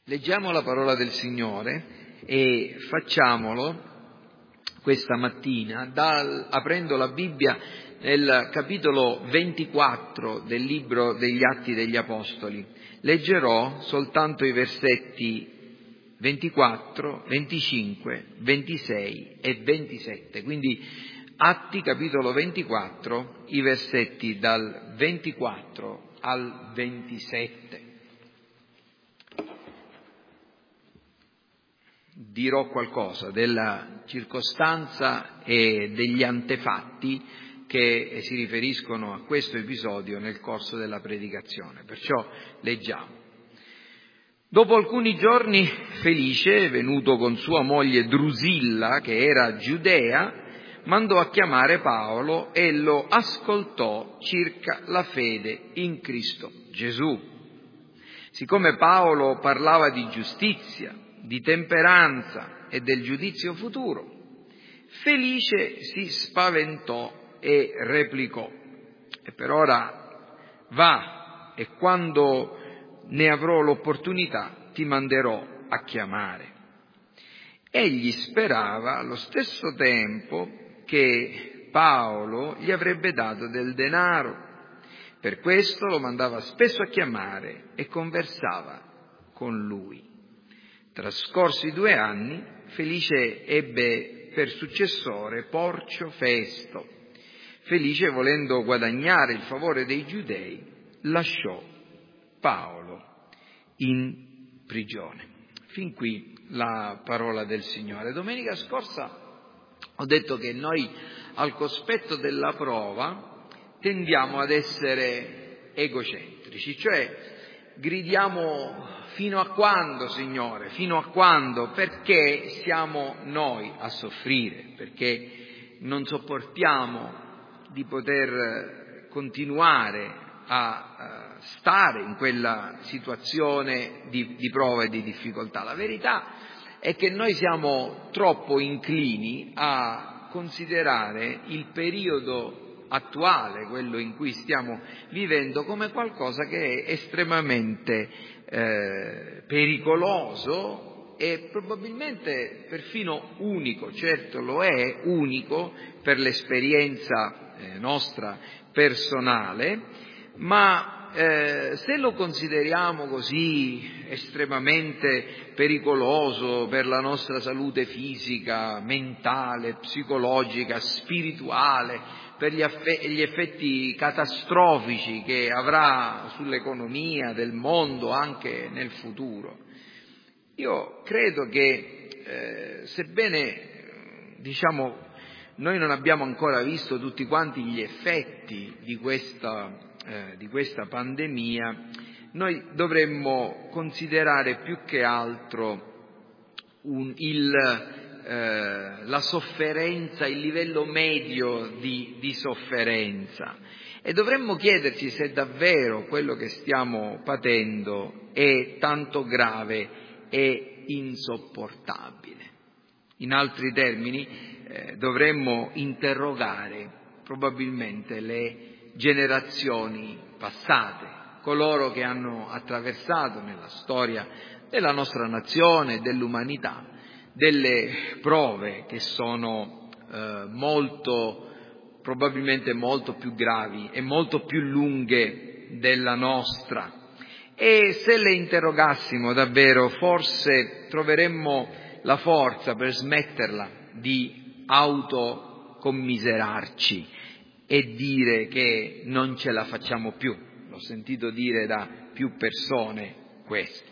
Leggiamo la parola del Signore e facciamolo questa mattina aprendo la Bibbia nel capitolo 24 del libro degli Atti degli Apostoli. Leggerò soltanto i versetti 24, 25, 26 e 27, quindi Atti capitolo 24, i versetti dal 24 al 27. Dirò qualcosa della circostanza e degli antefatti che si riferiscono a questo episodio nel corso della predicazione. Perciò leggiamo. Dopo alcuni giorni Felice, venuto con sua moglie Drusilla, che era giudea, mandò a chiamare Paolo e lo ascoltò circa la fede in Cristo Gesù. Siccome Paolo parlava di giustizia, di temperanza e del giudizio futuro, Felice si spaventò e replicò: e per ora va, e quando ne avrò l'opportunità ti manderò a chiamare. Egli sperava allo stesso tempo che Paolo gli avrebbe dato del denaro. Per questo lo mandava spesso a chiamare e conversava con lui. Trascorsi 2 anni, Felice ebbe per successore Porcio Festo. Felice, volendo guadagnare il favore dei giudei, lasciò Paolo in prigione. Fin qui la parola del Signore. Domenica scorsa ho detto che noi al cospetto della prova tendiamo ad essere egocentrici, cioè gridiamo: fino a quando, Signore? Fino a quando? Perché siamo noi a soffrire, perché non sopportiamo di poter continuare a stare in quella situazione di prova e di difficoltà. La verità è che noi siamo troppo inclini a considerare il periodo attuale, quello in cui stiamo vivendo, come qualcosa che è estremamente pericoloso e probabilmente perfino unico. Certo lo è unico per l'esperienza nostra personale, ma se lo consideriamo così estremamente pericoloso per la nostra salute fisica, mentale, psicologica, spirituale, per gli effetti catastrofici che avrà sull'economia del mondo anche nel futuro, io credo che sebbene noi non abbiamo ancora visto tutti quanti gli effetti di questa pandemia, noi dovremmo considerare più che altro la sofferenza, il livello medio di sofferenza, e dovremmo chiederci se davvero quello che stiamo patendo è tanto grave e insopportabile. In altri termini, dovremmo interrogare probabilmente le generazioni passate, coloro che hanno attraversato nella storia della nostra nazione e dell'umanità delle prove che sono probabilmente molto più gravi e molto più lunghe della nostra. E se le interrogassimo davvero, forse troveremmo la forza per smetterla di autocommiserarci e dire che non ce la facciamo più. L'ho sentito dire da più persone questo.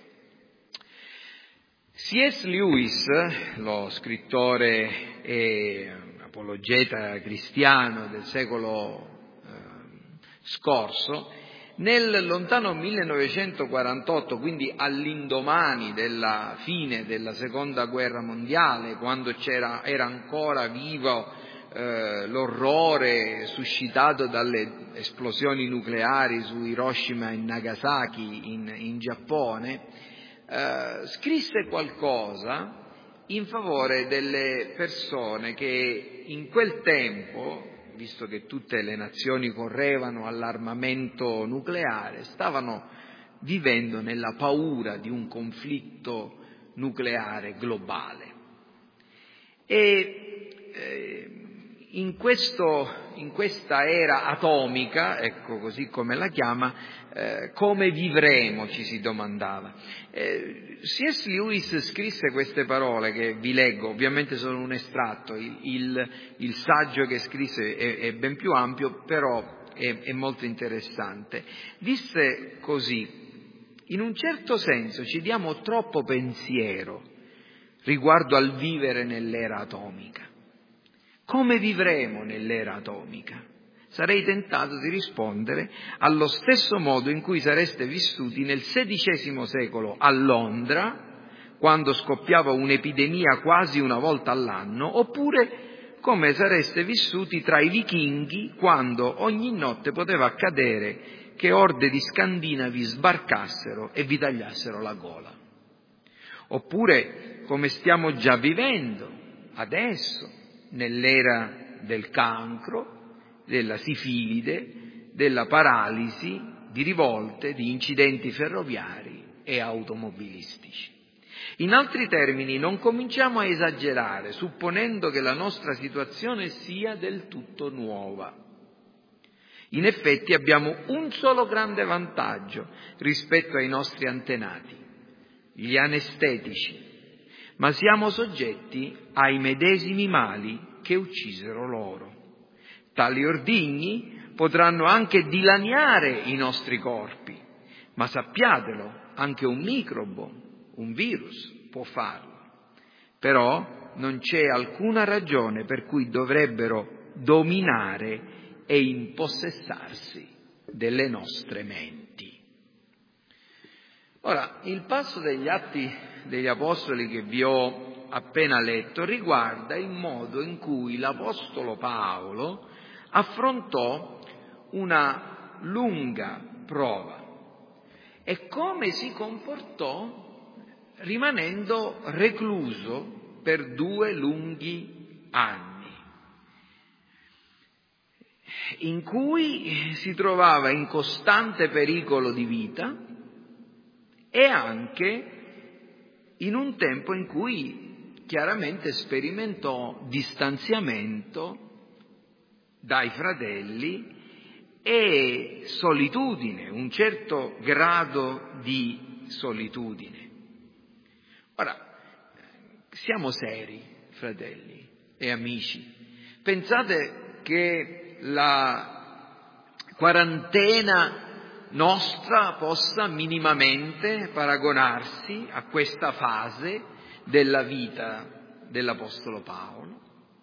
C.S. Lewis, lo scrittore e apologeta cristiano del secolo scorso, nel lontano 1948, quindi all'indomani della fine della Seconda Guerra Mondiale, quando era ancora vivo l'orrore suscitato dalle esplosioni nucleari su Hiroshima e Nagasaki in Giappone, scrisse qualcosa in favore delle persone che in quel tempo, visto che tutte le nazioni correvano all'armamento nucleare, stavano vivendo nella paura di un conflitto nucleare globale. E in questa era atomica, ecco così come la chiama, come vivremo, ci si domandava. C.S. Lewis scrisse queste parole che vi leggo, ovviamente sono un estratto, il saggio che scrisse è ben più ampio, però è molto interessante. Disse così: in un certo senso ci diamo troppo pensiero riguardo al vivere nell'era atomica. Come vivremo nell'era atomica? Sarei tentato di rispondere allo stesso modo in cui sareste vissuti nel XVI secolo a Londra, quando scoppiava un'epidemia quasi una volta all'anno, oppure come sareste vissuti tra i vichinghi, quando ogni notte poteva accadere che orde di scandinavi sbarcassero e vi tagliassero la gola. Oppure come stiamo già vivendo adesso, nell'era del cancro, della sifilide, della paralisi, di rivolte, di incidenti ferroviari e automobilistici. In altri termini, non cominciamo a esagerare, supponendo che la nostra situazione sia del tutto nuova. In effetti abbiamo un solo grande vantaggio rispetto ai nostri antenati: gli anestetici, ma siamo soggetti ai medesimi mali che uccisero loro. Tali ordigni potranno anche dilaniare i nostri corpi, ma sappiatelo, anche un microbo, un virus può farlo. Però non c'è alcuna ragione per cui dovrebbero dominare e impossessarsi delle nostre menti. Ora, il passo degli Atti degli Apostoli che vi ho appena letto riguarda il modo in cui l'Apostolo Paolo affrontò una lunga prova e come si comportò rimanendo recluso per 2 lunghi anni, in cui si trovava in costante pericolo di vita e anche in un tempo in cui chiaramente sperimentò distanziamento dai fratelli e solitudine, un certo grado di solitudine. Ora, siamo seri, fratelli e amici. Pensate che la quarantena nostra possa minimamente paragonarsi a questa fase della vita dell'Apostolo Paolo?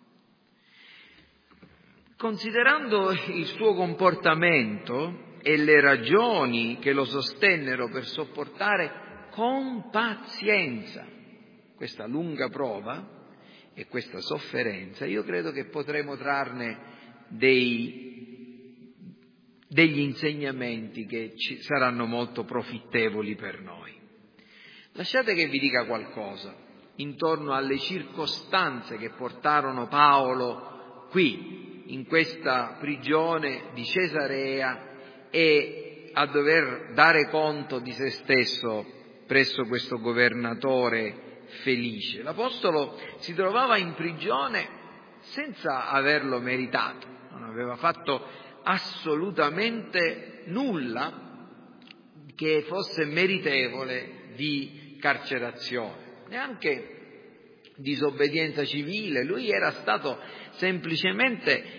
Considerando il suo comportamento e le ragioni che lo sostennero per sopportare con pazienza questa lunga prova e questa sofferenza, io credo che potremo trarne degli insegnamenti che saranno molto profittevoli per noi. Lasciate che vi dica qualcosa intorno alle circostanze che portarono Paolo qui, in questa prigione di Cesarea, e a dover dare conto di se stesso presso questo governatore Felice. L'Apostolo si trovava in prigione senza averlo meritato, non aveva fatto assolutamente nulla che fosse meritevole di carcerazione, neanche disobbedienza civile. Lui era stato semplicemente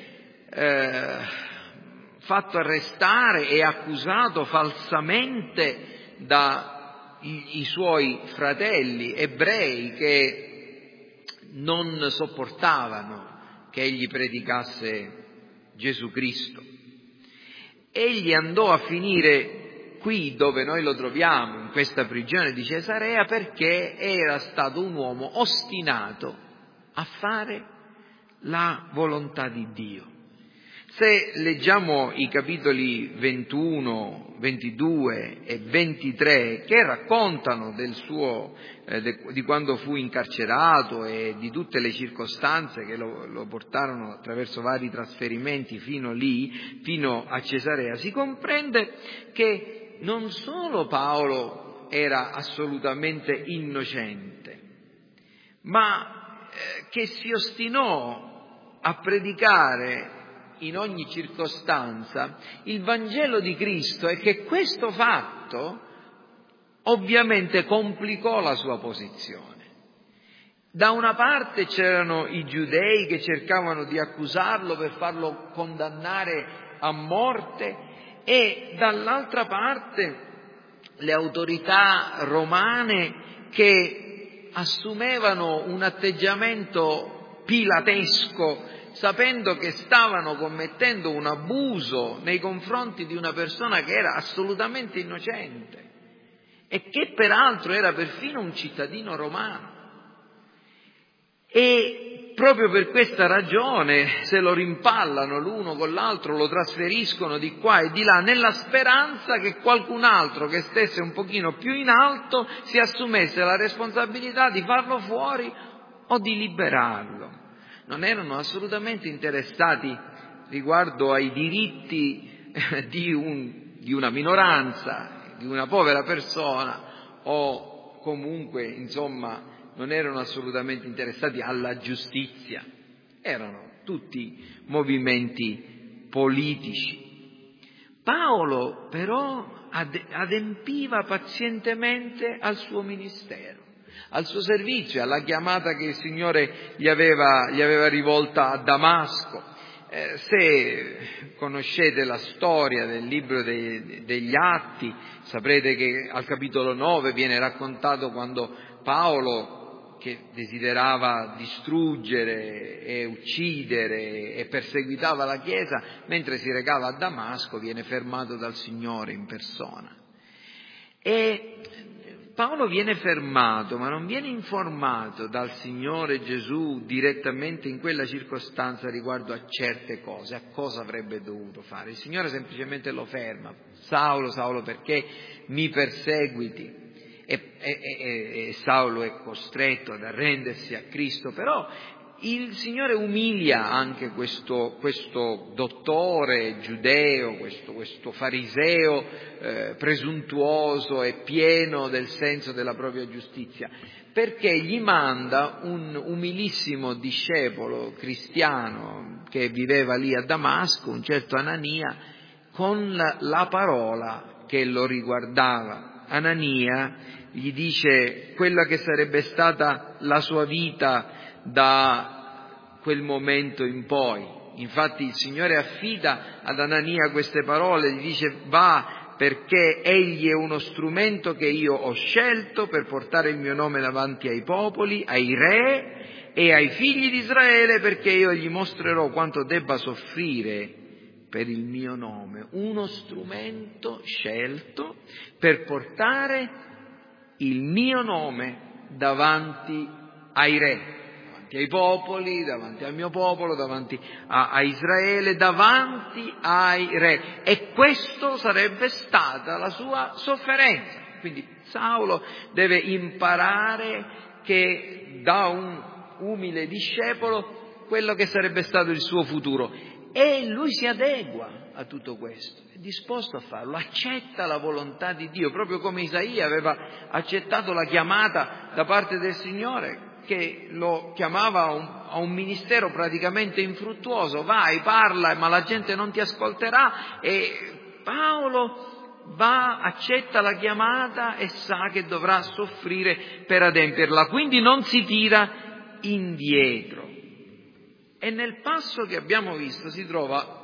fatto arrestare e accusato falsamente dai suoi fratelli ebrei che non sopportavano che egli predicasse Gesù Cristo. Egli andò a finire qui dove noi lo troviamo, in questa prigione di Cesarea, perché era stato un uomo ostinato a fare la volontà di Dio. Se leggiamo i capitoli 21, 22 e 23 che raccontano di quando fu incarcerato e di tutte le circostanze che lo portarono attraverso vari trasferimenti fino a Cesarea, si comprende che non solo Paolo era assolutamente innocente, ma che si ostinò a predicare in ogni circostanza il Vangelo di Cristo, e che questo fatto ovviamente complicò la sua posizione. Da una parte c'erano i giudei che cercavano di accusarlo per farlo condannare a morte, e dall'altra parte le autorità romane che assumevano un atteggiamento pilatesco, sapendo che stavano commettendo un abuso nei confronti di una persona che era assolutamente innocente e che peraltro era perfino un cittadino romano. E proprio per questa ragione se lo rimpallano l'uno con l'altro, lo trasferiscono di qua e di là, nella speranza che qualcun altro che stesse un pochino più in alto si assumesse la responsabilità di farlo fuori o di liberarlo. Non erano assolutamente interessati riguardo ai diritti di una minoranza, di una povera persona, o comunque, insomma, non erano assolutamente interessati alla giustizia. Erano tutti movimenti politici. Paolo però adempiva pazientemente al suo ministero, al suo servizio, alla chiamata che il Signore gli aveva rivolta a Damasco. Se conoscete la storia del libro degli Atti, saprete che al capitolo 9 viene raccontato quando Paolo, che desiderava distruggere e uccidere e perseguitava la Chiesa, mentre si recava a Damasco viene fermato dal Signore in persona. E Paolo viene fermato, ma non viene informato dal Signore Gesù direttamente in quella circostanza riguardo a certe cose, a cosa avrebbe dovuto fare. Il Signore semplicemente lo ferma. Saulo, Saulo, perché mi perseguiti? E Saulo è costretto ad arrendersi a Cristo, però il Signore umilia anche questo dottore giudeo, questo fariseo presuntuoso e pieno del senso della propria giustizia, perché gli manda un umilissimo discepolo cristiano che viveva lì a Damasco, un certo Anania, con la parola che lo riguardava. Anania gli dice quella che sarebbe stata la sua vita da quel momento in poi. Infatti il Signore affida ad Anania queste parole, gli dice: va, perché egli è uno strumento che io ho scelto per portare il mio nome davanti ai popoli, ai re e ai figli di Israele, perché io gli mostrerò quanto debba soffrire per il mio nome. Uno strumento scelto per portare il mio nome davanti ai re, davanti ai popoli, davanti al mio popolo, davanti a Israele, davanti ai re. E questo sarebbe stata la sua sofferenza. Quindi Saulo deve imparare che da un umile discepolo quello che sarebbe stato il suo futuro. E lui si adegua a tutto questo, è disposto a farlo, accetta la volontà di Dio, proprio come Isaia aveva accettato la chiamata da parte del Signore, che lo chiamava a un ministero praticamente infruttuoso. Vai, parla, ma la gente non ti ascolterà. E Paolo va, accetta la chiamata e sa che dovrà soffrire per adempierla, quindi non si tira indietro. E nel passo che abbiamo visto si trova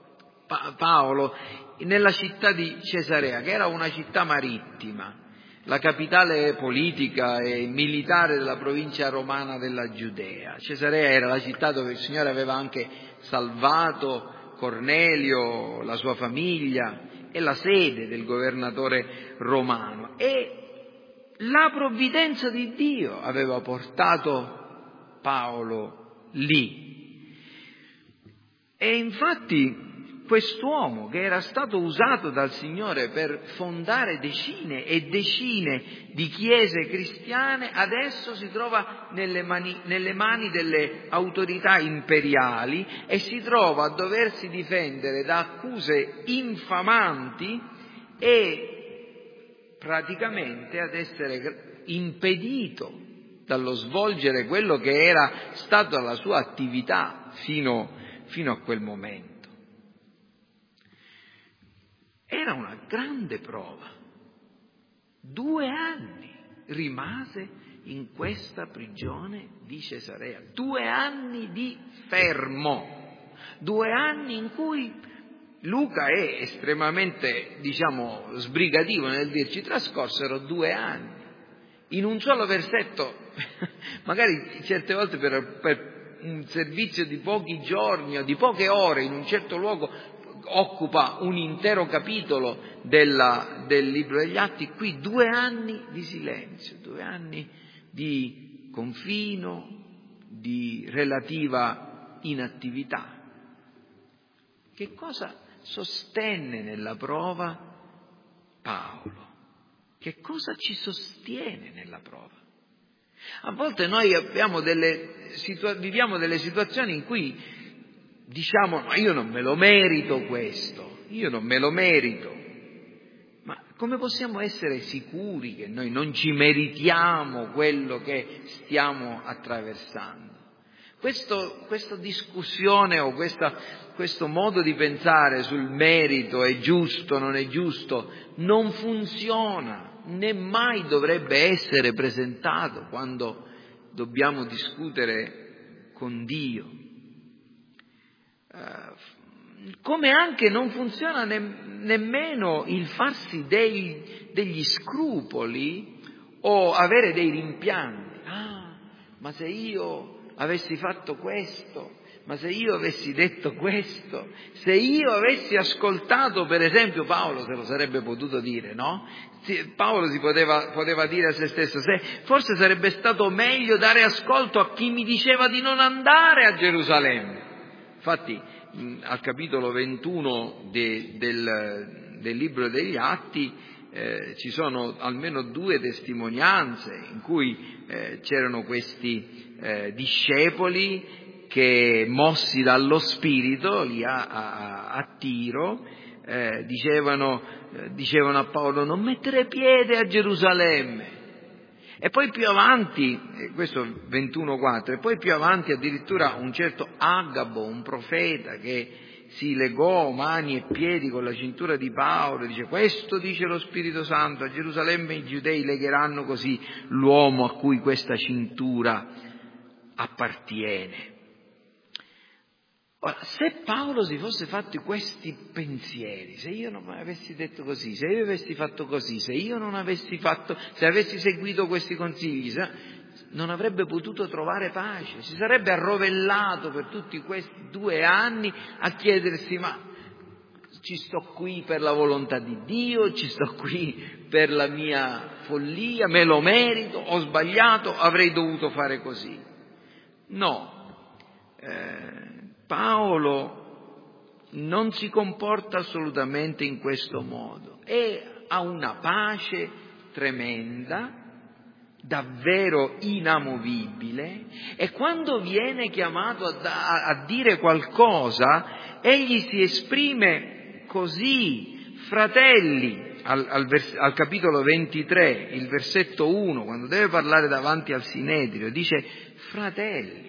Paolo nella città di Cesarea, che era una città marittima, la capitale politica e militare della provincia romana della Giudea. Cesarea era la città dove il Signore aveva anche salvato Cornelio, la sua famiglia, e la sede del governatore romano. E la provvidenza di Dio aveva portato Paolo lì. E infatti quest'uomo, che era stato usato dal Signore per fondare decine e decine di chiese cristiane, adesso si trova nelle mani delle autorità imperiali e si trova a doversi difendere da accuse infamanti e praticamente ad essere impedito dallo svolgere quello che era stata la sua attività fino a quel momento. Era una grande prova. 2 anni rimase in questa prigione di Cesarea, 2 anni di fermo, 2 anni in cui Luca è estremamente, sbrigativo nel dirci, trascorsero 2 anni. In un solo versetto, magari certe volte per un servizio di pochi giorni o di poche ore in un certo luogo occupa un intero capitolo del libro degli Atti, qui 2 anni di silenzio, 2 anni di confino, di relativa inattività. Che cosa sostenne nella prova Paolo? Che cosa ci sostiene nella prova? A volte noi viviamo delle situazioni in cui diciamo: ma io non me lo merito questo, io non me lo merito. Ma come possiamo essere sicuri che noi non ci meritiamo quello che stiamo attraversando? Questa discussione o questo modo di pensare sul merito, è giusto, non è giusto, non funziona, né mai dovrebbe essere presentato quando dobbiamo discutere con Dio. Come anche non funziona nemmeno il farsi degli scrupoli o avere dei rimpianti. Ma se io avessi fatto questo, ma se io avessi detto questo, se io avessi ascoltato, per esempio, Paolo se lo sarebbe potuto dire, no? Paolo si poteva dire a se stesso: forse sarebbe stato meglio dare ascolto a chi mi diceva di non andare a Gerusalemme. Infatti al capitolo 21 del libro degli Atti ci sono almeno 2 testimonianze in cui c'erano questi discepoli che, mossi dallo Spirito lì a Tiro, dicevano a Paolo: non mettere piede a Gerusalemme. E poi più avanti, questo 21,4, e poi più avanti addirittura un certo Agabo, un profeta, che si legò mani e piedi con la cintura di Paolo e dice: questo dice lo Spirito Santo, a Gerusalemme i giudei legheranno così l'uomo a cui questa cintura appartiene. Ora, se Paolo si fosse fatto questi pensieri, se io non avessi detto così, se io avessi fatto così, se avessi seguito questi consigli, non avrebbe potuto trovare pace, si sarebbe arrovellato per tutti questi 2 anni a chiedersi: ma ci sto qui per la volontà di Dio, ci sto qui per la mia follia, me lo merito, ho sbagliato, avrei dovuto fare così. No. Paolo non si comporta assolutamente in questo modo e ha una pace tremenda, davvero inamovibile, e quando viene chiamato a dire qualcosa egli si esprime così: fratelli, al capitolo 23, il versetto 1, quando deve parlare davanti al Sinedrio, dice: fratelli,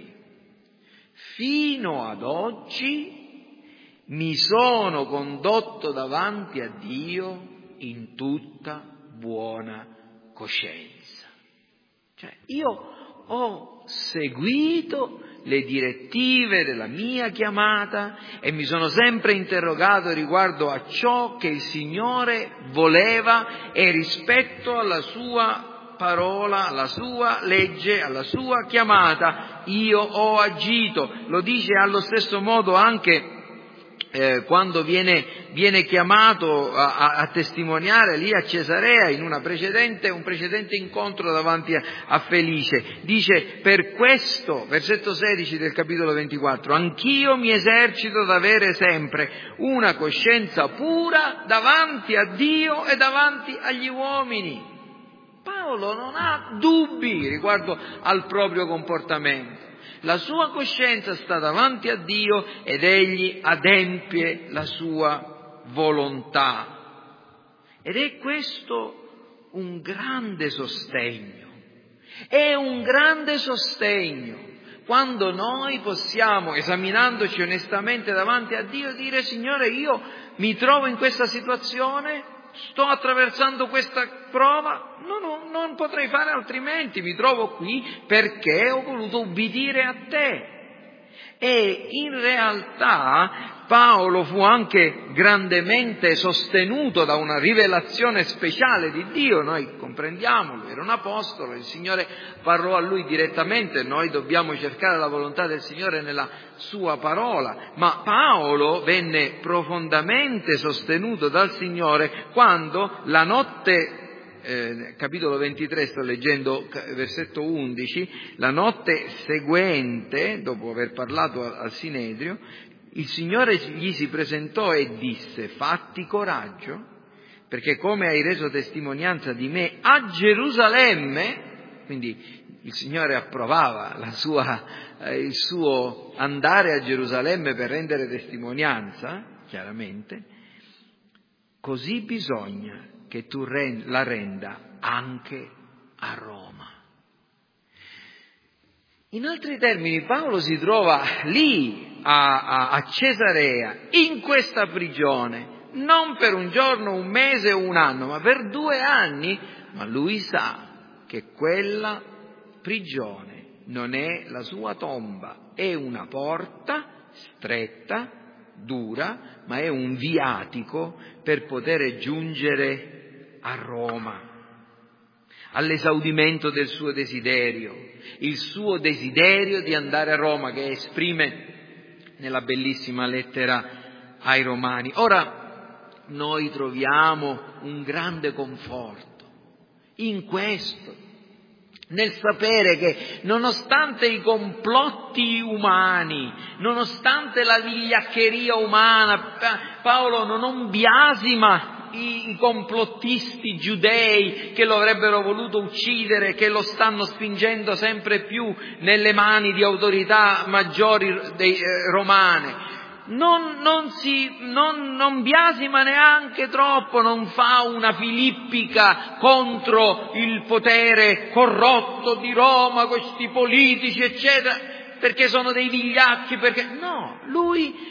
fino ad oggi mi sono condotto davanti a Dio in tutta buona coscienza. Cioè, io ho seguito le direttive della mia chiamata e mi sono sempre interrogato riguardo a ciò che il Signore voleva e rispetto alla sua parola, alla sua legge, alla sua chiamata, io ho agito. Lo dice allo stesso modo anche quando viene chiamato a testimoniare lì a Cesarea in un precedente incontro davanti a Felice. Dice: per questo, versetto 16 del capitolo 24, anch'io mi esercito ad avere sempre una coscienza pura davanti a Dio e davanti agli uomini. Paolo non ha dubbi riguardo al proprio comportamento. La sua coscienza sta davanti a Dio ed egli adempie la sua volontà. Ed è questo un grande sostegno. È un grande sostegno quando noi possiamo, esaminandoci onestamente davanti a Dio, dire: Signore, io mi trovo in questa situazione, sto attraversando questa prova, non potrei fare altrimenti, mi trovo qui perché ho voluto ubbidire a Te. E in realtà Paolo fu anche grandemente sostenuto da una rivelazione speciale di Dio. Noi comprendiamo, lui era un apostolo, il Signore parlò a lui direttamente, noi dobbiamo cercare la volontà del Signore nella sua parola, ma Paolo venne profondamente sostenuto dal Signore quando la notte, capitolo 23, sto leggendo versetto 11, la notte seguente, dopo aver parlato al Sinedrio, il Signore gli si presentò e disse: fatti coraggio, perché come hai reso testimonianza di me a Gerusalemme, quindi il Signore approvava il suo andare a Gerusalemme per rendere testimonianza, chiaramente, così bisogna che tu la renda anche a Roma. In altri termini, Paolo si trova lì a Cesarea, in questa prigione, non per un giorno, un mese o un anno, ma per 2 anni, ma lui sa che quella prigione non è la sua tomba, è una porta stretta, dura, ma è un viatico per poter giungere a Roma, all'esaudimento del suo desiderio, il suo desiderio di andare a Roma, che esprime nella bellissima lettera ai Romani. Ora, noi troviamo un grande conforto in questo, nel sapere che nonostante i complotti umani, nonostante la vigliaccheria umana, Paolo non biasima i complottisti giudei che lo avrebbero voluto uccidere, che lo stanno spingendo sempre più nelle mani di autorità maggiori romane. Non biasima neanche troppo, non fa una filippica contro il potere corrotto di Roma, questi politici, eccetera, perché sono dei vigliacchi, no, lui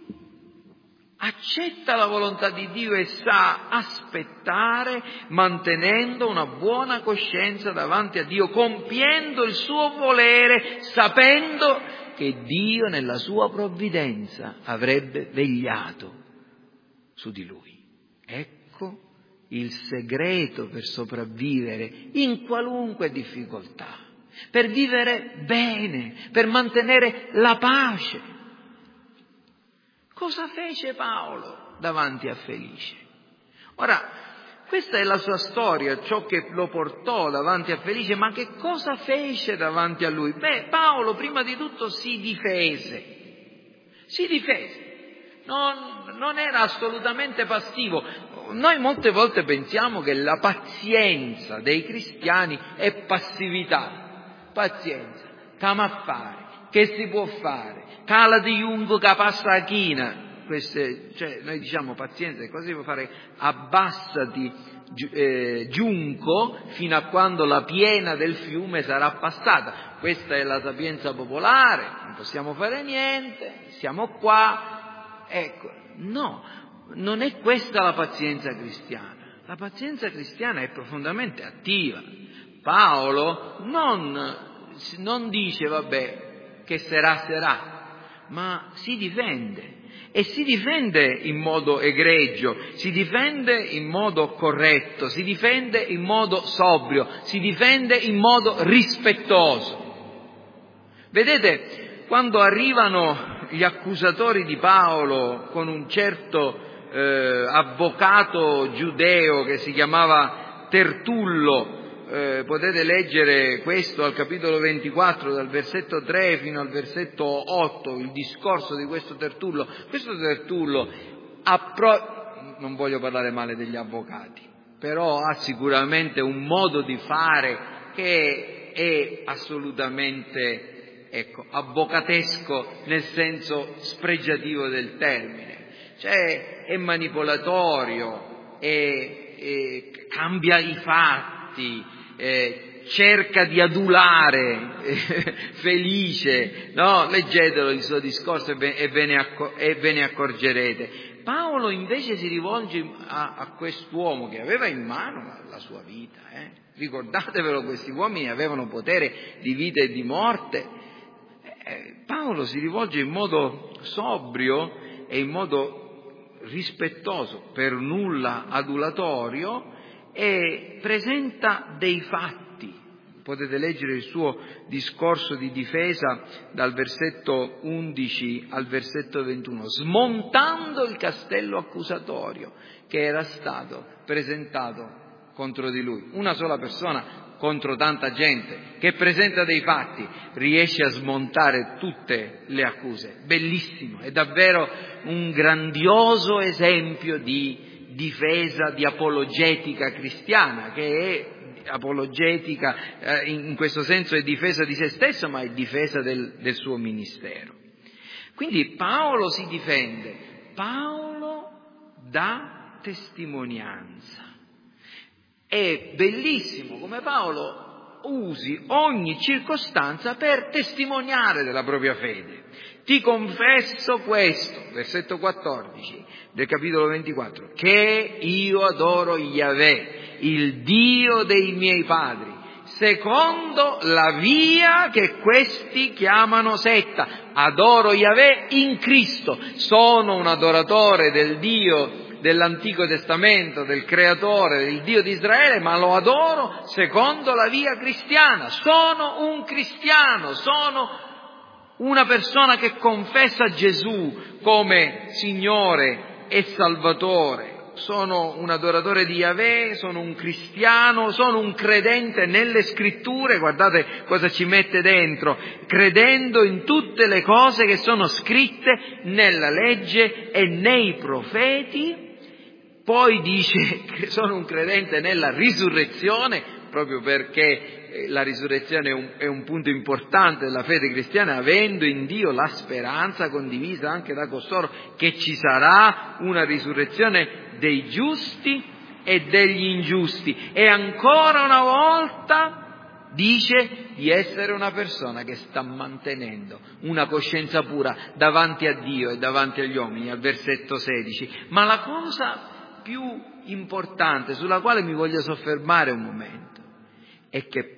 accetta la volontà di Dio e sa aspettare, mantenendo una buona coscienza davanti a Dio, compiendo il suo volere, sapendo che Dio nella sua provvidenza avrebbe vegliato su di lui. Ecco il segreto per sopravvivere in qualunque difficoltà, per vivere bene, per mantenere la pace. Cosa fece Paolo davanti a Felice? Ora, questa è la sua storia, ciò che lo portò davanti a Felice, ma che cosa fece davanti a lui? Paolo prima di tutto si difese, non era assolutamente passivo. Noi molte volte pensiamo che la pazienza dei cristiani è passività. Pazienza, come a fare, che si può fare? Calati Jungo che passa a china. Noi diciamo pazienza, cosa si può fare? Abbassati giunco fino a quando la piena del fiume sarà passata. Questa è la sapienza popolare, non possiamo fare niente, siamo qua. Ecco, no, non è questa la pazienza cristiana. La pazienza cristiana è profondamente attiva. Paolo non dice vabbè, che sarà, ma si difende, e si difende in modo egregio, si difende in modo corretto, si difende in modo sobrio, si difende in modo rispettoso. Vedete, quando arrivano gli accusatori di Paolo con un certo avvocato giudeo che si chiamava Tertullo, potete leggere questo al capitolo 24, dal versetto 3 fino al versetto 8, il discorso di questo Tertullo. Questo Tertullo non voglio parlare male degli avvocati, però ha sicuramente un modo di fare che è assolutamente, avvocatesco nel senso spregiativo del termine. Cioè è manipolatorio, è cambia i fatti, cerca di adulare, felice, no? Leggetelo il suo discorso e ve ne accorgerete. Paolo invece si rivolge a quest'uomo che aveva in mano la sua vita. Ricordatevelo, questi uomini avevano potere di vita e di morte. Paolo si rivolge in modo sobrio e in modo rispettoso, per nulla adulatorio, e presenta dei fatti. Potete leggere il suo discorso di difesa dal versetto 11 al versetto 21, smontando il castello accusatorio che era stato presentato contro di lui. Una sola persona contro tanta gente che presenta dei fatti riesce a smontare tutte le accuse. Bellissimo, è davvero un grandioso esempio di difesa, di apologetica cristiana, che è apologetica, in questo senso è difesa di se stesso, ma è difesa del suo ministero. Quindi Paolo si difende, Paolo dà testimonianza. È bellissimo come Paolo usi ogni circostanza per testimoniare della propria fede. Ti confesso questo, versetto 14 del capitolo 24, che io adoro Yahweh, il Dio dei miei padri, secondo la via che questi chiamano setta. Adoro Yahweh in Cristo, sono un adoratore del Dio dell'Antico Testamento, del Creatore, del Dio di Israele, ma lo adoro secondo la via cristiana. Sono un cristiano, sono una persona che confessa Gesù come Signore e Salvatore. Sono un adoratore di Yahweh, sono un cristiano, sono un credente nelle scritture. Guardate cosa ci mette dentro: credendo in tutte le cose che sono scritte nella legge e nei profeti. Poi dice che sono un credente nella risurrezione, proprio perché la risurrezione è un punto importante della fede cristiana, avendo in Dio la speranza condivisa anche da costoro che ci sarà una risurrezione dei giusti e degli ingiusti. E ancora una volta dice di essere una persona che sta mantenendo una coscienza pura davanti a Dio e davanti agli uomini, al versetto 16. Ma la cosa più importante, sulla quale mi voglio soffermare un momento, è che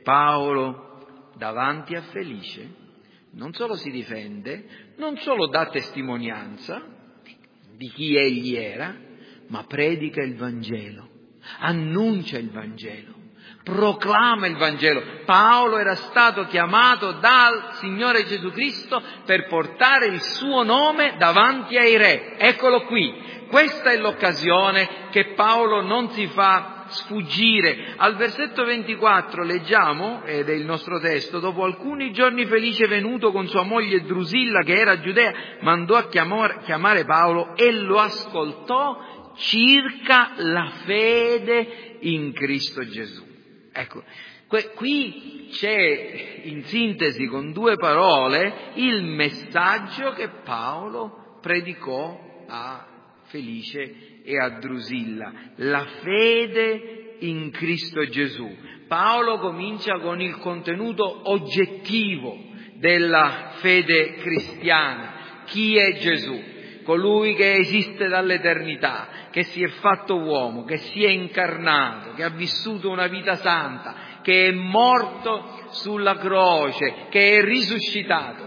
Paolo davanti a Felice non solo si difende, non solo dà testimonianza di chi egli era, ma predica il Vangelo, annuncia il Vangelo, proclama il Vangelo. Paolo era stato chiamato dal Signore Gesù Cristo per portare il suo nome davanti ai re. Eccolo qui. Questa è l'occasione che Paolo non si fa sfuggire. Al versetto 24 leggiamo, ed è il nostro testo: dopo alcuni giorni Felice, venuto con sua moglie Drusilla, che era giudea, mandò a chiamare Paolo e lo ascoltò circa la fede in Cristo Gesù. Ecco, qui c'è in sintesi con due parole il messaggio che Paolo predicò a Felice e a Drusilla, la fede in Cristo Gesù. Paolo comincia con il contenuto oggettivo della fede cristiana. Chi è Gesù? Colui che esiste dall'eternità, che si è fatto uomo, che si è incarnato, che ha vissuto una vita santa, che è morto sulla croce, che è risuscitato.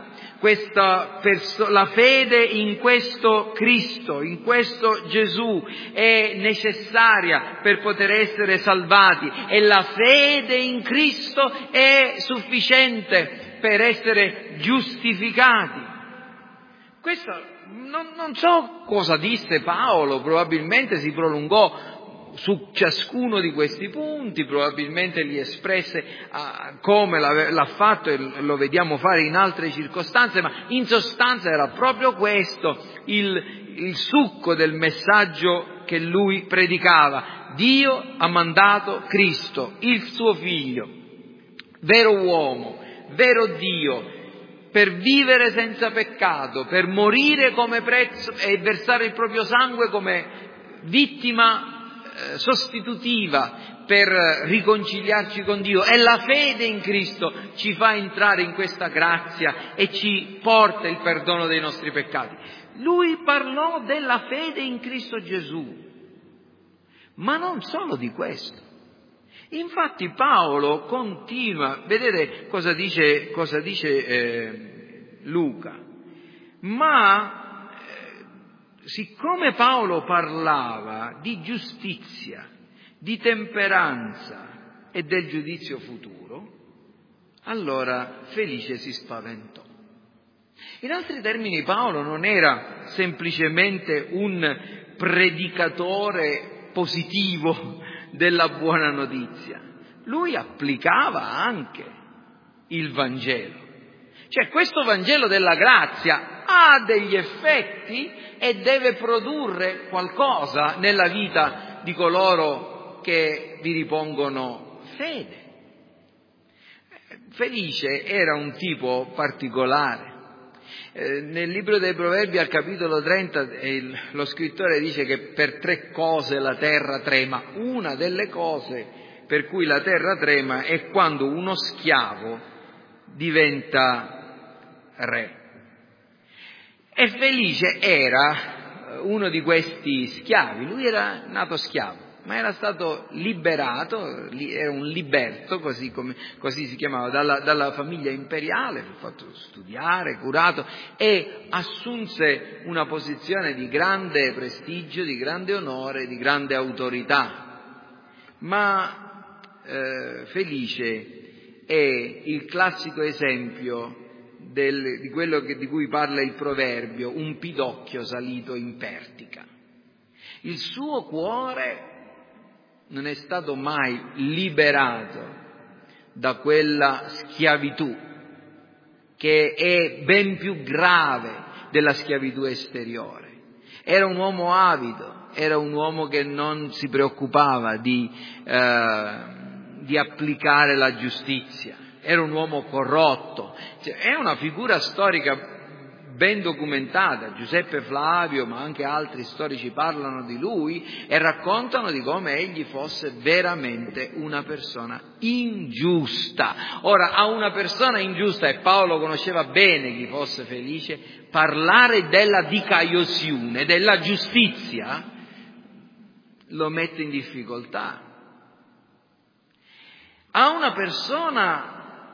La fede in questo Cristo, in questo Gesù, è necessaria per poter essere salvati, e la fede in Cristo è sufficiente per essere giustificati. Questo non so cosa disse Paolo, probabilmente si prolungò su ciascuno di questi punti, probabilmente li espresse come l'ha fatto, e lo vediamo fare in altre circostanze, ma in sostanza era proprio questo il succo del messaggio che lui predicava. Dio ha mandato Cristo, il suo figlio, vero uomo, vero Dio, per vivere senza peccato, per morire come prezzo e versare il proprio sangue come vittima sostitutiva per riconciliarci con Dio, e la fede in Cristo ci fa entrare in questa grazia e ci porta il perdono dei nostri peccati. Lui parlò della fede in Cristo Gesù, ma non solo di questo. Infatti Paolo continua, vedete cosa dice Luca, ma siccome Paolo parlava di giustizia, di temperanza e del giudizio futuro, allora Felice si spaventò. In altri termini, Paolo non era semplicemente un predicatore positivo della buona notizia, lui applicava anche il Vangelo. Cioè, questo Vangelo della grazia ha degli effetti e deve produrre qualcosa nella vita di coloro che vi ripongono fede. Felice era un tipo particolare. Nel libro dei Proverbi, al capitolo 30, lo scrittore dice che per 3 cose la terra trema. Una delle cose per cui la terra trema è quando uno schiavo diventa re. E Felice era uno di questi schiavi. Lui era nato schiavo, ma era stato liberato, era un liberto, così si chiamava, dalla famiglia imperiale, fu fatto studiare, curato, e assunse una posizione di grande prestigio, di grande onore, di grande autorità. Ma Felice è il classico esempio di quello di cui parla il proverbio, un pidocchio salito in pertica. Il suo cuore non è stato mai liberato da quella schiavitù che è ben più grave della schiavitù esteriore. Era un uomo avido, era un uomo che non si preoccupava di applicare la giustizia, era un uomo corrotto. È una figura storica ben documentata. Giuseppe Flavio, ma anche altri storici parlano di lui e raccontano di come egli fosse veramente una persona ingiusta. Ora, a una persona ingiusta, e Paolo conosceva bene chi fosse Felice, parlare della dikaiosiune, della giustizia, lo mette in difficoltà. A una persona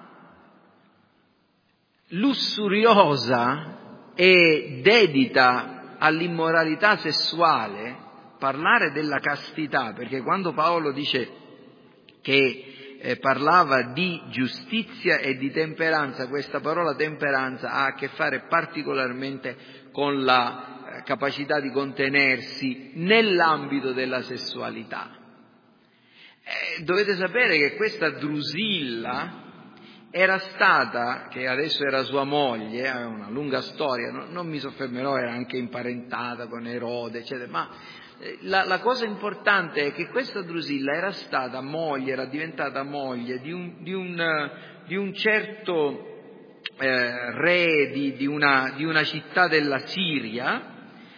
lussuriosa e dedita all'immoralità sessuale, parlare della castità, perché quando Paolo dice che parlava di giustizia e di temperanza, questa parola temperanza ha a che fare particolarmente con la capacità di contenersi nell'ambito della sessualità. Dovete sapere che questa Drusilla era stata, che adesso era sua moglie, aveva una lunga storia, non mi soffermerò, era anche imparentata con Erode, eccetera, ma la cosa importante è che questa Drusilla era stata moglie, era diventata moglie di un certo re di una città della Siria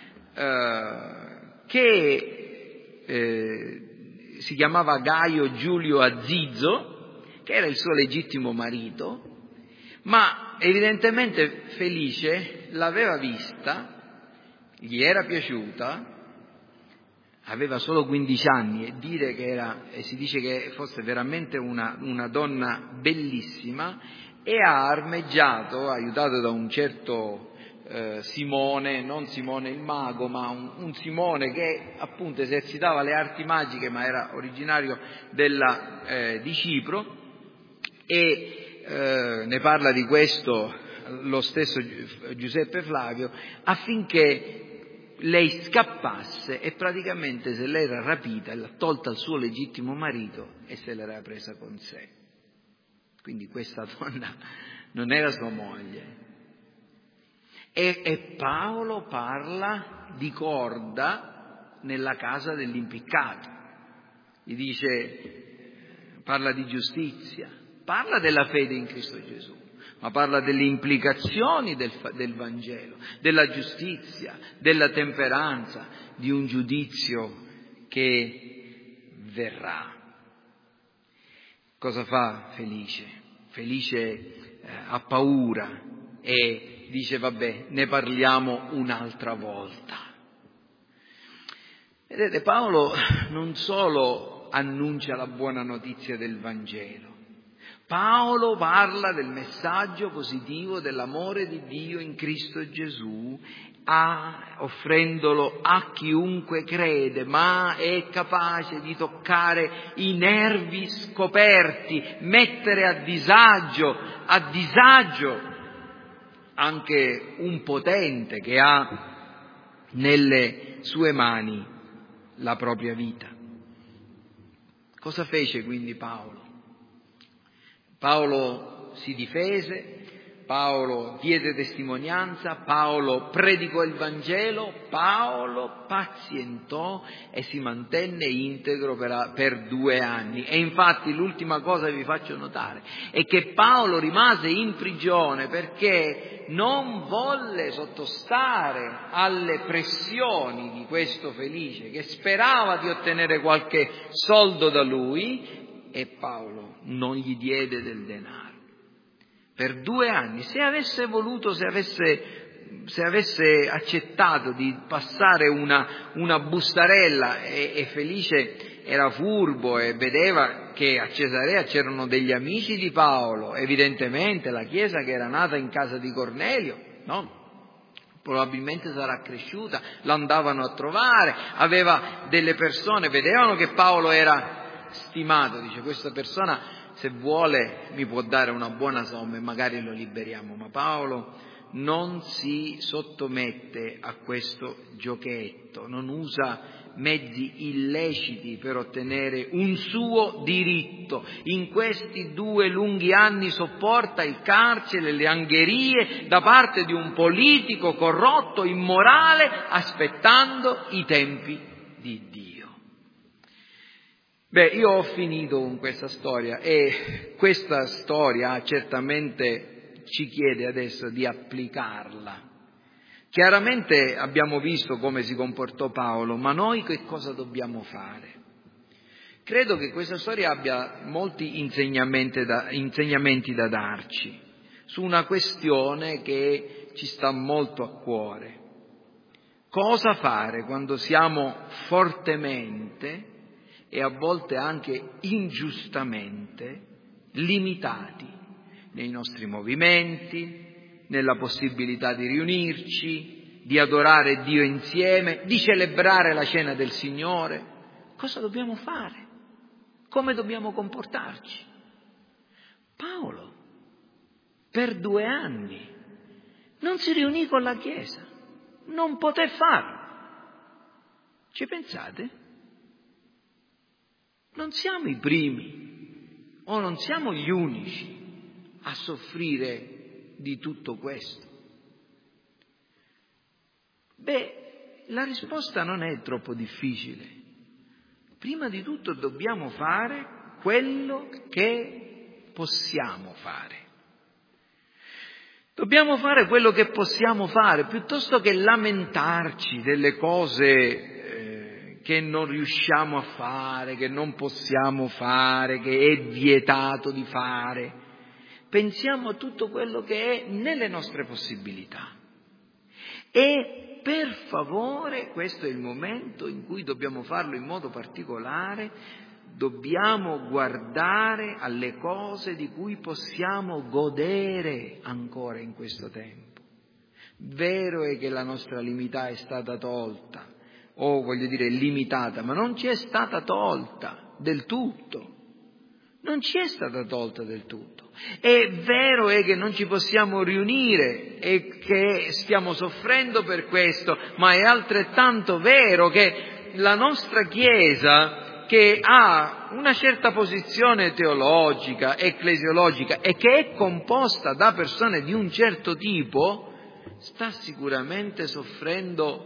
che si chiamava Gaio Giulio Azizzo, che era il suo legittimo marito, ma evidentemente Felice l'aveva vista, gli era piaciuta, aveva solo 15 anni e si dice che fosse veramente una donna bellissima, e ha armeggiato, aiutato da un certo Simone, non Simone il mago, ma un Simone che appunto esercitava le arti magiche, ma era originario di Cipro, e ne parla di questo lo stesso Giuseppe Flavio, affinché lei scappasse, e praticamente se l'era rapita, l'ha tolta al suo legittimo marito e se l'era presa con sé. Quindi questa donna non era sua moglie. E Paolo parla di corda nella casa dell'impiccato, gli dice, parla di giustizia, parla della fede in Cristo Gesù, ma parla delle implicazioni del Vangelo, della giustizia, della temperanza, di un giudizio che verrà. Cosa fa Felice? Felice ha paura e dice vabbè, ne parliamo un'altra volta. Vedete, Paolo non solo annuncia la buona notizia del Vangelo, Paolo parla del messaggio positivo dell'amore di Dio in Cristo Gesù, offrendolo a chiunque crede, ma è capace di toccare i nervi scoperti, mettere a disagio anche un potente che ha nelle sue mani la propria vita. Cosa fece quindi Paolo? Paolo si difese, Paolo diede testimonianza, Paolo predicò il Vangelo, Paolo pazientò e si mantenne integro per 2 anni. E infatti l'ultima cosa che vi faccio notare è che Paolo rimase in prigione perché non volle sottostare alle pressioni di questo Felice, che sperava di ottenere qualche soldo da lui, e Paolo non gli diede del denaro. Per 2 anni, se avesse voluto, se avesse accettato di passare una bustarella, e Felice era furbo e vedeva che a Cesarea c'erano degli amici di Paolo, evidentemente la chiesa che era nata in casa di Cornelio, no? Probabilmente sarà cresciuta, l'andavano a trovare, aveva delle persone, vedevano che Paolo era stimato, dice questa persona se vuole mi può dare una buona somma e magari lo liberiamo, ma Paolo non si sottomette a questo giochetto, non usa mezzi illeciti per ottenere un suo diritto. In questi 2 lunghi anni sopporta il carcere, le angherie da parte di un politico corrotto, immorale, aspettando i tempi di Dio. Io ho finito con questa storia e questa storia certamente ci chiede adesso di applicarla. Chiaramente abbiamo visto come si comportò Paolo, ma noi che cosa dobbiamo fare? Credo che questa storia abbia molti insegnamenti da darci su una questione che ci sta molto a cuore. Cosa fare quando siamo fortemente e a volte anche ingiustamente limitati nei nostri movimenti, nella possibilità di riunirci, di adorare Dio insieme, di celebrare la cena del Signore? Cosa dobbiamo fare? Come dobbiamo comportarci? Paolo, per 2 anni, non si riunì con la Chiesa, non poté farlo. Ci pensate? Non siamo i primi o non siamo gli unici a soffrire di tutto questo. La risposta non è troppo difficile. Prima di tutto dobbiamo fare quello che possiamo fare. Dobbiamo fare quello che possiamo fare, piuttosto che lamentarci delle cose che non riusciamo a fare, che non possiamo fare, che è vietato di fare. Pensiamo a tutto quello che è nelle nostre possibilità. E per favore, questo è il momento in cui dobbiamo farlo in modo particolare, dobbiamo guardare alle cose di cui possiamo godere ancora in questo tempo. Vero è che la nostra limità è stata tolta, o voglio dire limitata, ma non ci è stata tolta del tutto. Non ci è stata tolta del tutto. È vero è che non ci possiamo riunire e che stiamo soffrendo per questo, ma è altrettanto vero che la nostra Chiesa, che ha una certa posizione teologica, ecclesiologica e che è composta da persone di un certo tipo, sta sicuramente soffrendo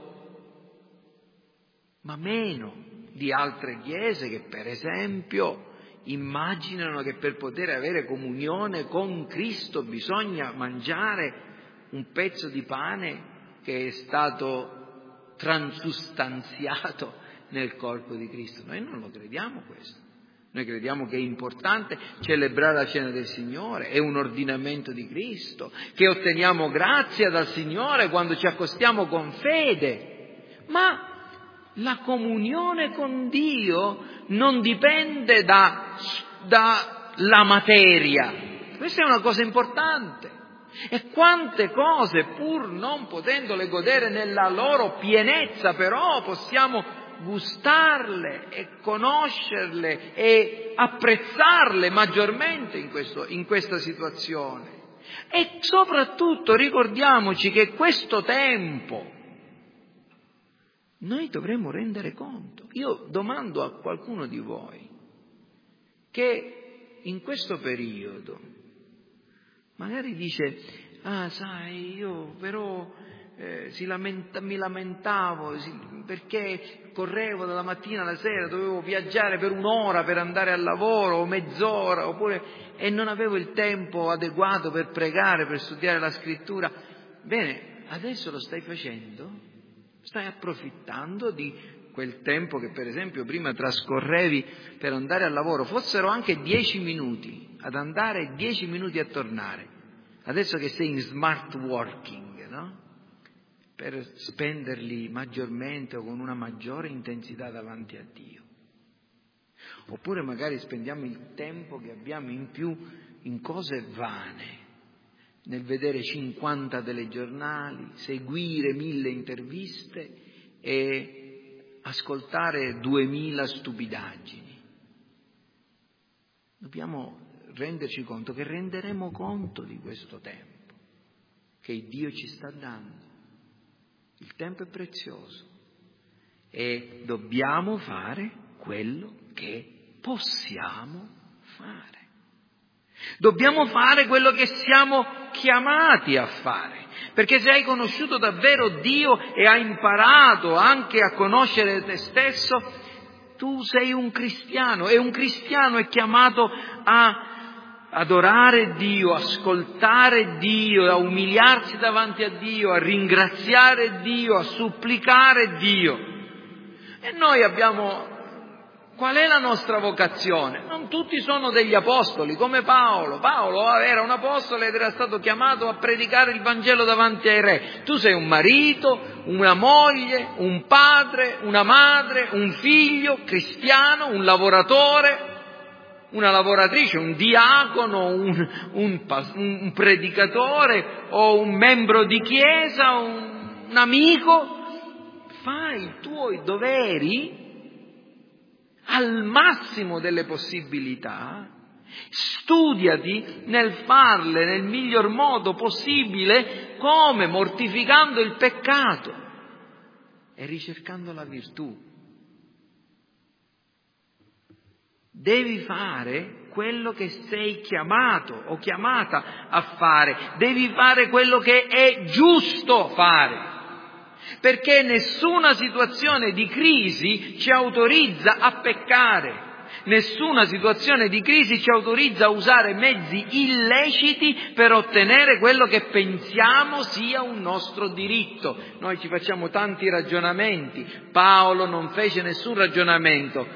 ma meno di altre chiese che per esempio immaginano che per poter avere comunione con Cristo bisogna mangiare un pezzo di pane che è stato transustanziato nel corpo di Cristo. Noi non lo crediamo questo. Noi crediamo che è importante celebrare la cena del Signore, è un ordinamento di Cristo, che otteniamo grazia dal Signore quando ci accostiamo con fede. Ma la comunione con Dio non dipende dalla materia. Questa è una cosa importante. E quante cose, pur non potendole godere nella loro pienezza, però possiamo gustarle e conoscerle e apprezzarle maggiormente in questa situazione. E soprattutto ricordiamoci che questo tempo noi dovremmo rendere conto. Io domando a qualcuno di voi che in questo periodo magari dice: sai, io però mi lamentavo perché correvo dalla mattina alla sera, dovevo viaggiare per un'ora per andare al lavoro, o mezz'ora, e non avevo il tempo adeguato per pregare, per studiare la scrittura. Bene, adesso lo stai facendo? Stai approfittando di quel tempo che per esempio prima trascorrevi per andare al lavoro, fossero anche 10 minuti ad andare e 10 minuti a tornare, adesso che sei in smart working, no? Per spenderli maggiormente o con una maggiore intensità davanti a Dio. Oppure magari spendiamo il tempo che abbiamo in più in cose vane, nel vedere 50 telegiornali, seguire 1000 interviste e ascoltare 2000 stupidaggini. Dobbiamo renderci conto che renderemo conto di questo tempo che Dio ci sta dando. Il tempo è prezioso e dobbiamo fare quello che possiamo fare. Dobbiamo fare quello che siamo chiamati a fare, perché se hai conosciuto davvero Dio e hai imparato anche a conoscere te stesso, tu sei un cristiano, e un cristiano è chiamato a adorare Dio, ascoltare Dio, a umiliarsi davanti a Dio, a ringraziare Dio, a supplicare Dio. E noi abbiamo... Qual è la nostra vocazione? Non tutti sono degli apostoli, come Paolo. Paolo era un apostolo ed era stato chiamato a predicare il Vangelo davanti ai re. Tu sei un marito, una moglie, un padre, una madre, un figlio cristiano, un lavoratore, una lavoratrice, un diacono, un predicatore o un membro di chiesa, un amico. Fai i tuoi doveri al massimo delle possibilità, studiati nel farle nel miglior modo possibile, come? Mortificando il peccato e ricercando la virtù. Devi fare quello che sei chiamato o chiamata a fare, devi fare quello che è giusto fare. Perché nessuna situazione di crisi ci autorizza a peccare, nessuna situazione di crisi ci autorizza a usare mezzi illeciti per ottenere quello che pensiamo sia un nostro diritto. Noi ci facciamo tanti ragionamenti, Paolo non fece nessun ragionamento.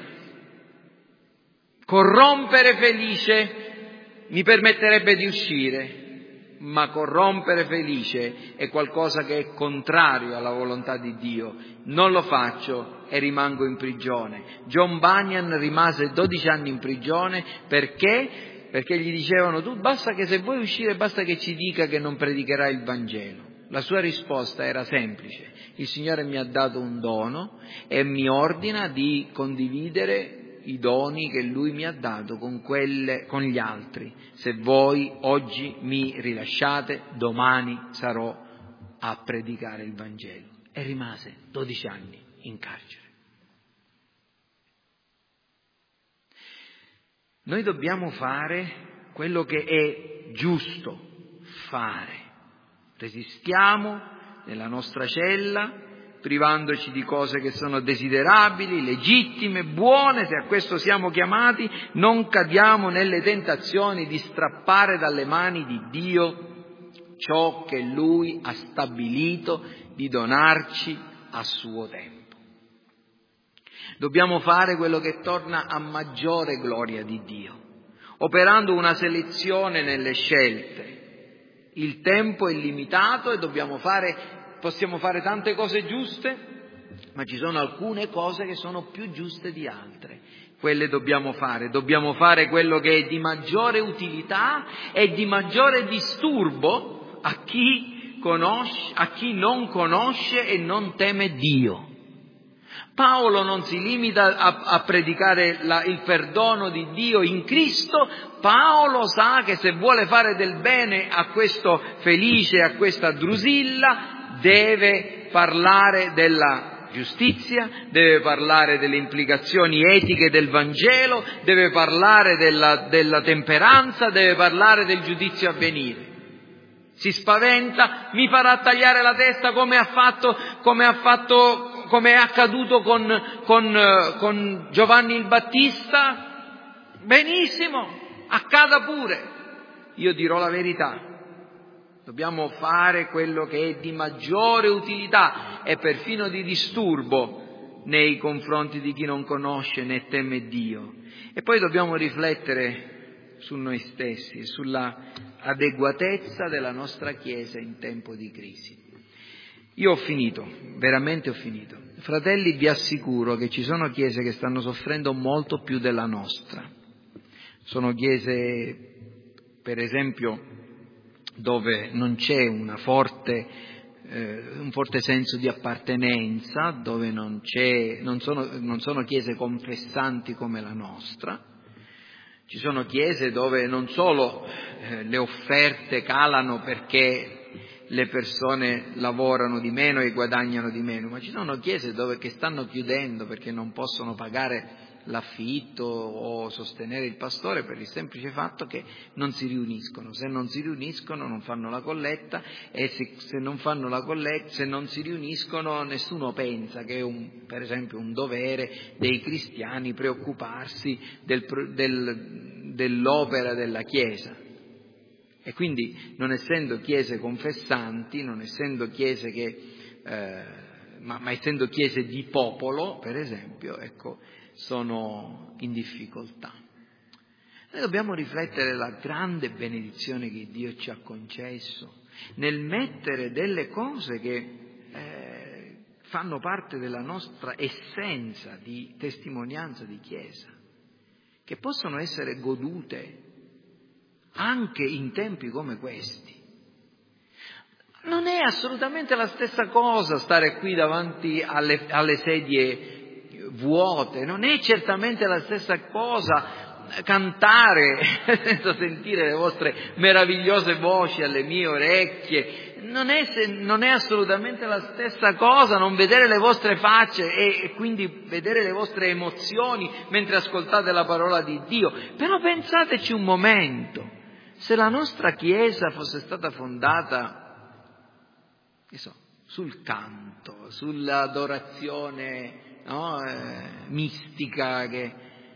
Corrompere felice mi permetterebbe di uscire, ma corrompere felice è qualcosa che è contrario alla volontà di Dio. Non lo faccio e rimango in prigione. John Bunyan rimase 12 anni in prigione perché gli dicevano: tu basta che se vuoi uscire basta che ci dica che non predicherai il Vangelo. La sua risposta era semplice: il Signore mi ha dato un dono e mi ordina di condividere i doni che Lui mi ha dato con gli altri. Se voi oggi mi rilasciate, domani sarò a predicare il Vangelo. E rimase 12 anni in carcere. Noi dobbiamo fare quello che è giusto fare. Resistiamo nella nostra cella, privandoci di cose che sono desiderabili, legittime, buone, se a questo siamo chiamati. Non cadiamo nelle tentazioni di strappare dalle mani di Dio ciò che Lui ha stabilito di donarci a suo tempo. Dobbiamo fare quello che torna a maggiore gloria di Dio, operando una selezione nelle scelte. Il tempo è limitato e possiamo fare tante cose giuste, ma ci sono alcune cose che sono più giuste di altre. Quelle dobbiamo fare quello che è di maggiore utilità e di maggiore disturbo a chi non conosce e non teme Dio. Paolo non si limita a predicare il perdono di Dio in Cristo. Paolo sa che se vuole fare del bene a questo Felice, a questa Drusilla, deve parlare della giustizia, deve parlare delle implicazioni etiche del Vangelo, deve parlare della temperanza, deve parlare del giudizio a venire. Si spaventa, mi farà tagliare la testa come è accaduto con Giovanni il Battista? Benissimo, accada pure. Io dirò la verità. Dobbiamo fare quello che è di maggiore utilità e perfino di disturbo nei confronti di chi non conosce né teme Dio. E poi dobbiamo riflettere su noi stessi e sulla adeguatezza della nostra Chiesa in tempo di crisi. Io ho finito, veramente ho finito. Fratelli, vi assicuro che ci sono chiese che stanno soffrendo molto più della nostra. Sono chiese, per esempio, dove non c'è un forte senso di appartenenza, dove non sono chiese confessanti come la nostra. Ci sono chiese dove non solo le offerte calano perché le persone lavorano di meno e guadagnano di meno, ma ci sono chiese che stanno chiudendo perché non possono pagare l'affitto o sostenere il pastore per il semplice fatto che non si riuniscono. Se non si riuniscono non fanno la colletta e se non si riuniscono nessuno pensa che è per esempio un dovere dei cristiani preoccuparsi dell'opera della Chiesa. E quindi, non essendo chiese confessanti, non essendo chiese ma essendo chiese di popolo, per esempio, ecco, sono in difficoltà. Noi dobbiamo riflettere la grande benedizione che Dio ci ha concesso nel mettere delle cose che fanno parte della nostra essenza di testimonianza di Chiesa, che possono essere godute anche in tempi come questi. Non è assolutamente la stessa cosa stare qui davanti alle sedie vuote, non è certamente la stessa cosa cantare senza sentire le vostre meravigliose voci alle mie orecchie, non è assolutamente la stessa cosa non vedere le vostre facce e quindi vedere le vostre emozioni mentre ascoltate la parola di Dio. Però pensateci un momento, se la nostra Chiesa fosse stata fondata sul canto, sull'adorazione mistica, che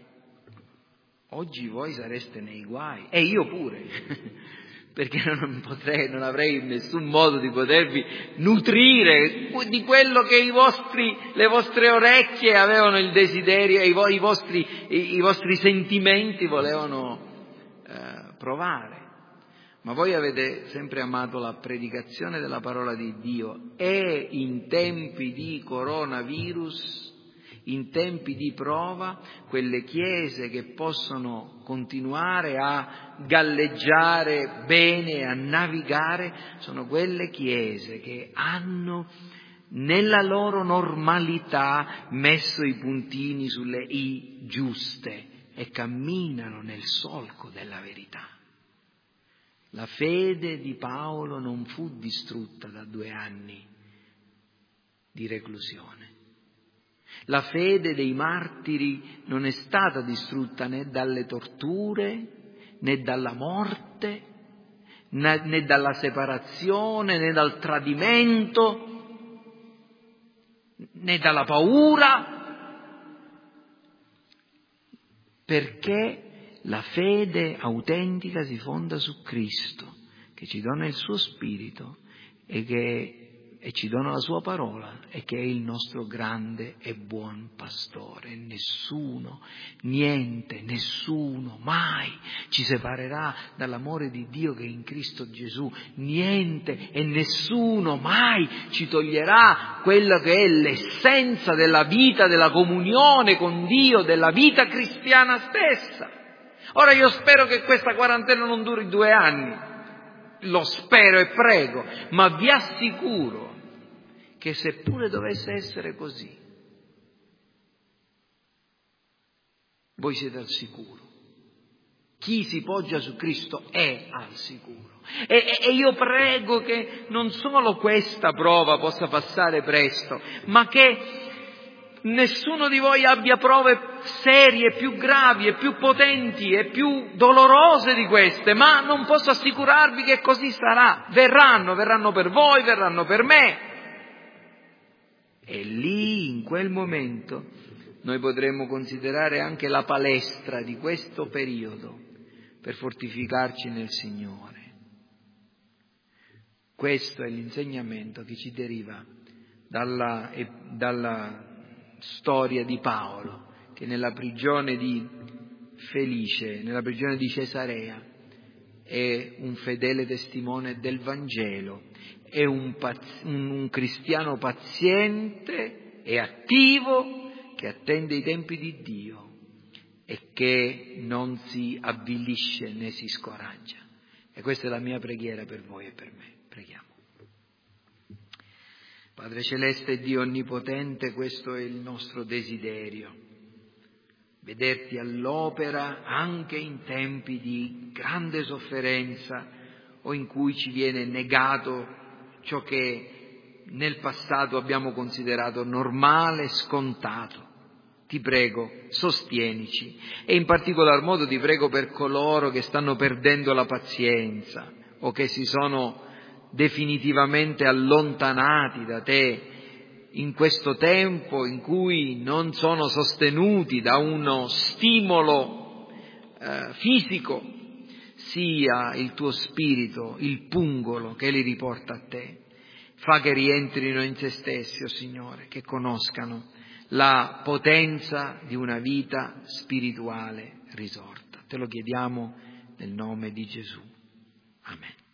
oggi voi sareste nei guai, e io pure, perché non avrei nessun modo di potervi nutrire di quello che le vostre orecchie avevano il desiderio e i vostri sentimenti volevano provare. Ma voi avete sempre amato la predicazione della parola di Dio e in tempi di coronavirus, in tempi di prova, quelle chiese che possono continuare a galleggiare bene, a navigare, sono quelle chiese che hanno nella loro normalità messo i puntini sulle i giuste e camminano nel solco della verità. La fede di Paolo non fu distrutta da 2 anni di reclusione. La fede dei martiri non è stata distrutta né dalle torture, né dalla morte, né dalla separazione, né dal tradimento, né dalla paura, perché la fede autentica si fonda su Cristo, che ci dona il suo Spirito e che e ci dona la sua parola e che è il nostro grande e buon pastore. Nessuno, niente, nessuno mai ci separerà dall'amore di Dio che è in Cristo Gesù. Niente e nessuno mai ci toglierà quella che è l'essenza della vita, della comunione con Dio, della vita cristiana stessa. Ora io spero che questa quarantena non duri 2 anni, lo spero e prego, ma vi assicuro che seppure dovesse essere così, voi siete al sicuro. Chi si poggia su Cristo è al sicuro. E io prego che non solo questa prova possa passare presto, ma che nessuno di voi abbia prove serie, più gravi e più potenti e più dolorose di queste, ma non posso assicurarvi che così sarà. Verranno per voi, verranno per me. E lì, in quel momento, noi potremo considerare anche la palestra di questo periodo per fortificarci nel Signore. Questo è l'insegnamento che ci deriva dalla storia di Paolo, che nella prigione di Felice, nella prigione di Cesarea, è un fedele testimone del Vangelo, è un cristiano paziente e attivo che attende i tempi di Dio e che non si avvilisce né si scoraggia. E questa è la mia preghiera per voi e per me. Preghiamo. Padre Celeste e Dio Onnipotente, questo è il nostro desiderio, vederti all'opera anche in tempi di grande sofferenza o in cui ci viene negato ciò che nel passato abbiamo considerato normale, scontato. Ti prego, sostienici e in particolar modo ti prego per coloro che stanno perdendo la pazienza o che si sono definitivamente allontanati da te in questo tempo in cui non sono sostenuti da uno stimolo fisico. Sia il tuo spirito il pungolo che li riporta a te. Fa che rientrino in se stessi, o Signore, che conoscano la potenza di una vita spirituale risorta. Te lo chiediamo nel nome di Gesù. Amen.